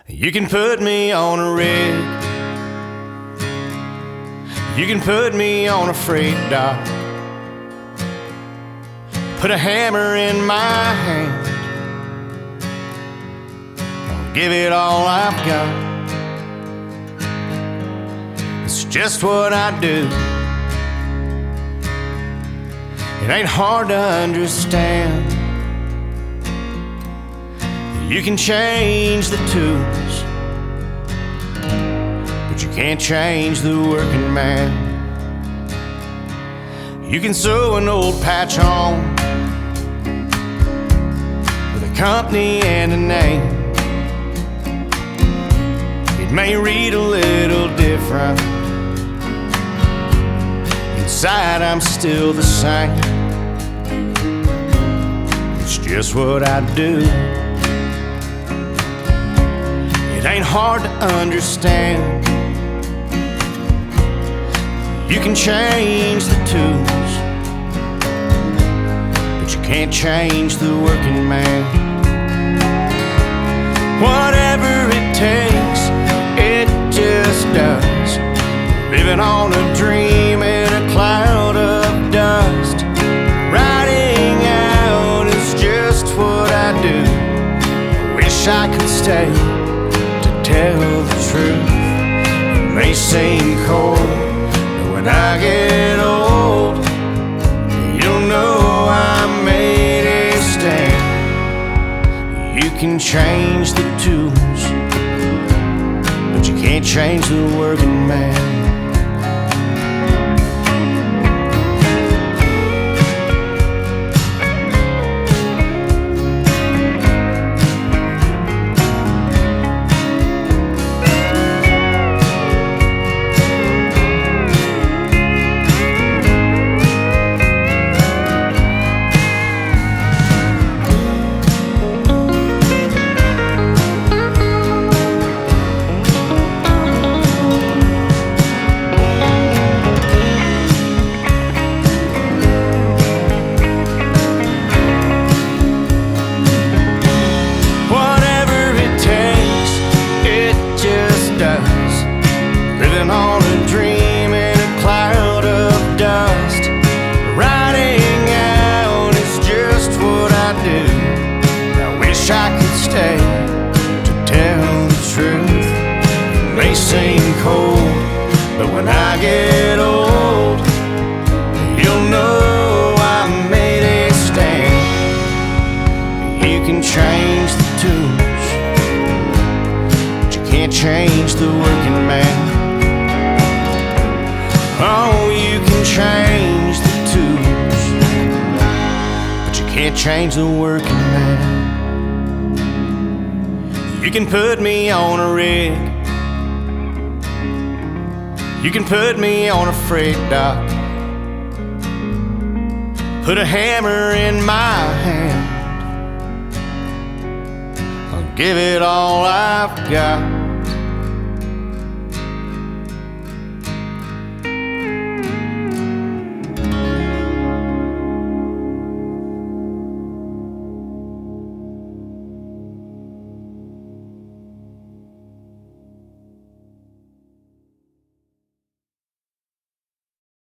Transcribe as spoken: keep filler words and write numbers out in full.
You can put me on a rig, you can put me on a freight dock, put a hammer in my hand, I'll give it all I've got. It's just what I do. It ain't hard to understand. You can change the tools, but you can't change the working man. You can sew an old patch on with a company and a name. It may read a little different. Inside I'm still the same. It's just what I do. It ain't hard to understand. You can change the tools, but you can't change the working man. Whatever it takes, it just does. Living on a dream in a cloud of dust. Riding out is just what I do. I wish I could stay to tell the truth. It may seem cold, but when I get old, you'll know I made a stand. You can change the tools, but you can't change the working man. Living on a dream in a cloud of dust. Riding out is just what I do. I wish I could stay to tell the truth. It may seem cold, but when I get old, you'll know I made a stand. You can change the tools, but you can't change the working man. Oh, you can change the tools, but you can't change the working man. You can put me on a rig, you can put me on a freight dock, put a hammer in my hand, I'll give it all I've got.